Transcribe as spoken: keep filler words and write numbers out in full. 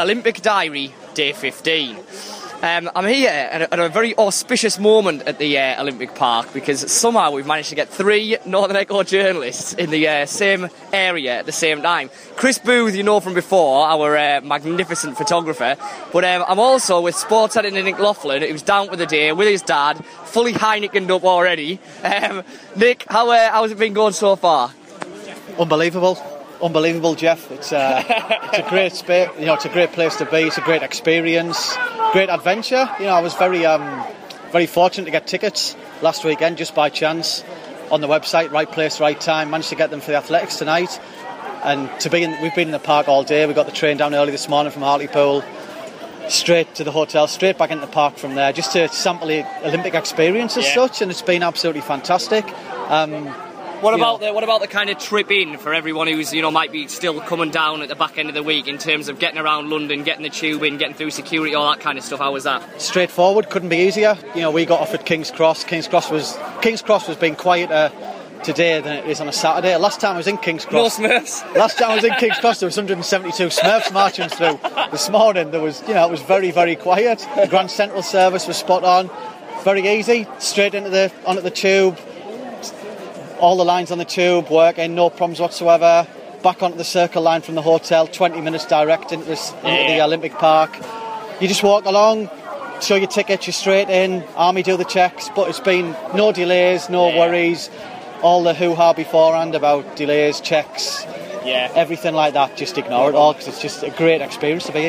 Olympic Diary, day fifteen. Um, I'm here at a, at a very auspicious moment at the uh, Olympic Park because somehow we've managed to get three Northern Echo journalists in the uh, same area at the same time. Chris Booth, you know from before, our uh, magnificent photographer, but um, I'm also with sports editor Nick Laughlin, who's down for the day with his dad, fully Heinekened up already. Um, Nick, how uh, how's it been going so far? Unbelievable. Unbelievable, Jeff. It's, uh, it's a great space. You know, it's a great place to be. It's a great experience, great adventure. You know, I was very, um, very fortunate to get tickets last weekend just by chance on the website. Right place, right time. Managed to get them for the athletics tonight, and to be in, we've been in the park all day. We got the train down early this morning from Hartlepool, straight to the hotel, straight back into the park from there, just to sample the Olympic experience as yeah. such, and it's been absolutely fantastic. Um, What about the what about the kind of trip in for everyone who's, you know, might be still coming down at the back end of the week in terms of getting around London, getting the tube in, getting through security, all that kind of stuff? How was that? Straightforward, couldn't be easier. You know, we got off at King's Cross. King's Cross was King's Cross was being quieter today than it is on a Saturday. Last time I was in King's Cross, no Smurfs. Last time I was in King's Cross, there was one hundred seventy-two Smurfs marching through. This morning there was, you know, it was very, very quiet. The Grand Central service was spot on, very easy, straight into the onto the tube. All the lines on the tube working, no problems whatsoever. Back onto the Circle line from the hotel, twenty minutes direct into, this, into yeah. the Olympic Park. You just walk along, show your tickets, you're straight in. Army do the checks, but it's been no delays, no yeah. worries. All the hoo-ha beforehand about delays, checks, yeah. everything like that, just ignore it all because it's just a great experience to be in.